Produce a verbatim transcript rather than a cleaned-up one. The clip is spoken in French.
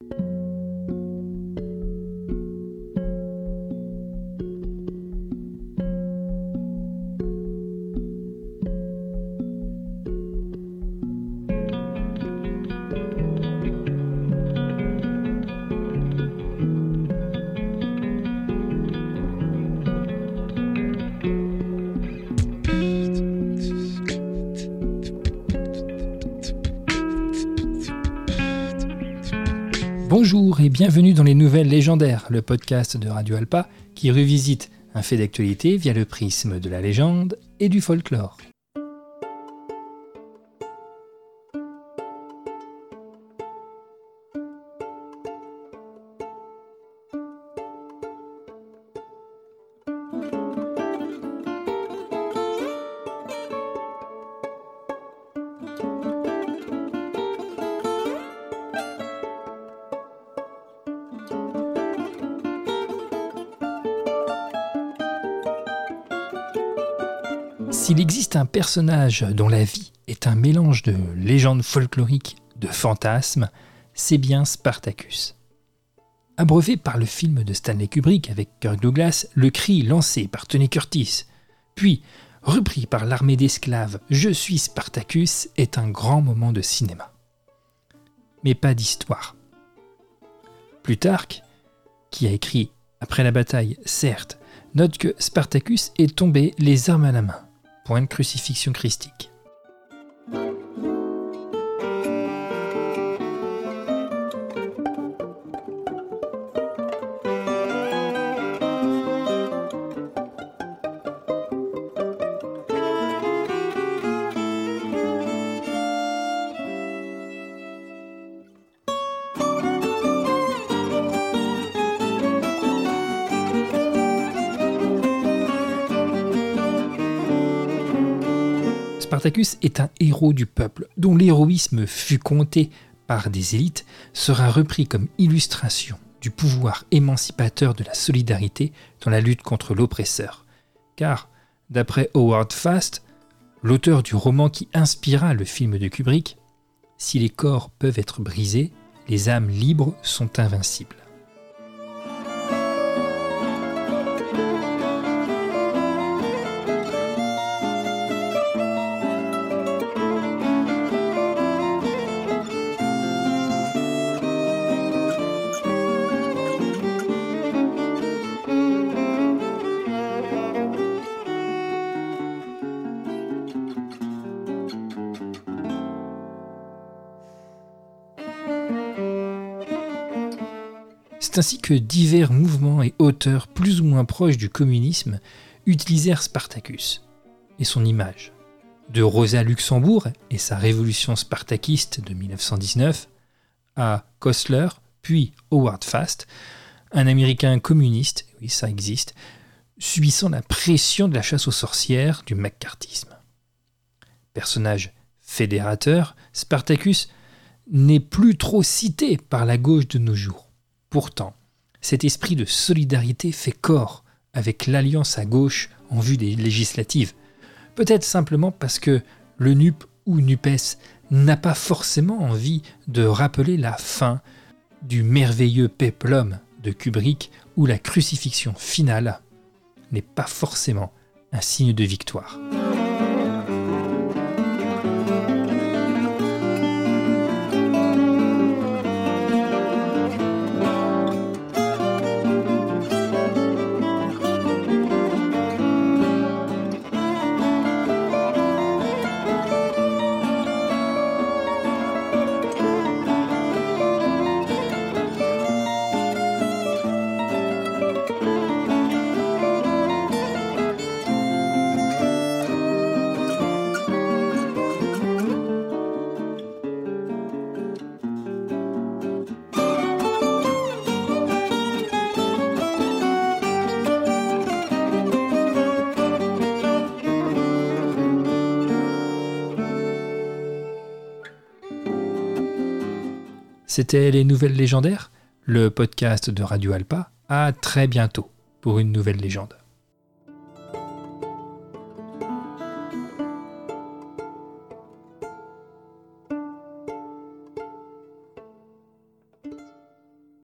Bonjour et bienvenue dans les Nouvelles Légendaires, le podcast de Radio Alpa qui revisite un fait d'actualité via le prisme de la légende et du folklore. S'il existe un personnage dont la vie est un mélange de légendes folkloriques, de fantasmes, c'est bien Spartacus. Abreuvé par le film de Stanley Kubrick avec Kirk Douglas, le cri lancé par Tony Curtis, puis repris par l'armée d'esclaves « Je suis Spartacus » est un grand moment de cinéma. Mais pas d'histoire. Plutarque, qui a écrit « Après la bataille, certes », note que Spartacus est tombé les armes à la main. Point de crucifixion christique. Spartacus est un héros du peuple, dont l'héroïsme fut compté par des élites, sera repris comme illustration du pouvoir émancipateur de la solidarité dans la lutte contre l'oppresseur. Car, d'après Howard Fast, l'auteur du roman qui inspira le film de Kubrick, si les corps peuvent être brisés, les âmes libres sont invincibles. C'est ainsi que divers mouvements et auteurs plus ou moins proches du communisme utilisèrent Spartacus et son image. De Rosa Luxembourg et sa révolution spartakiste de dix-neuf cent dix-neuf à Koestler, puis Howard Fast, un Américain communiste, oui ça existe, subissant la pression de la chasse aux sorcières du maccarthisme. Personnage fédérateur, Spartacus n'est plus trop cité par la gauche de nos jours. Pourtant, cet esprit de solidarité fait corps avec l'alliance à gauche en vue des législatives. Peut-être simplement parce que le N U P ou NUPES n'a pas forcément envie de rappeler la fin du merveilleux péplum de Kubrick où la crucifixion finale n'est pas forcément un signe de victoire. C'était Les Nouvelles Légendaires, le podcast de Radio Alpa. À très bientôt pour une nouvelle légende.